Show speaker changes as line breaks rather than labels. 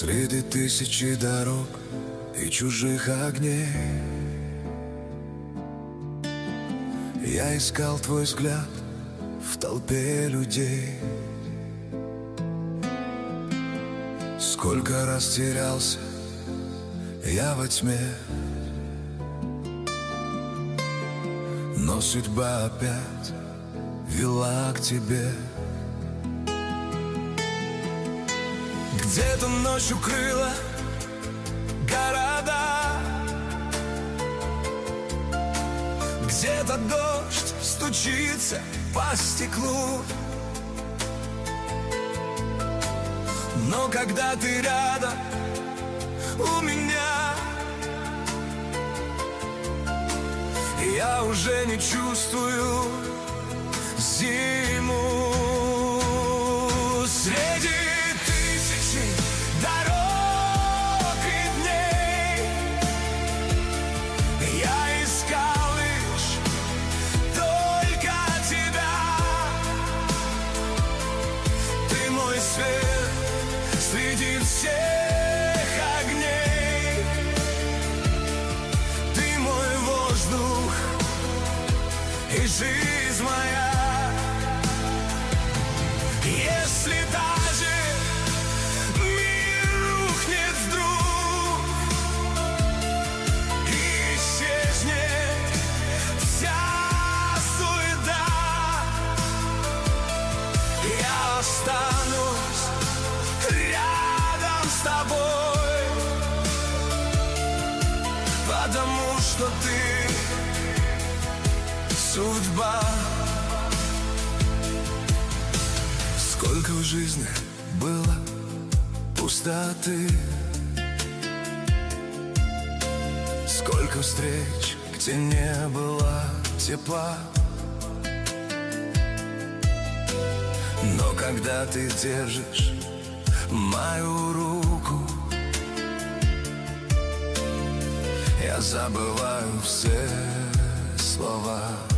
Среди тысячи дорог и чужих огней я искал твой взгляд в толпе людей. Сколько раз терялся я во тьме, но судьба опять вела к тебе. Где-то ночью крыла города, где-то дождь стучится по стеклу. Но когда ты рядом у меня, я уже не чувствую зиму. Среди тысячи дорог и дней я искал лишь только тебя. Ты мой свет среди всех огней, ты мой воздух и жизнь моя. Если даже мир рухнет вдруг и исчезнет вся суета, я останусь рядом с тобой, потому что ты судьба. Сколько в жизни было пустоты, сколько встреч, где не было тепла. Но когда ты держишь мою руку, я забываю все слова.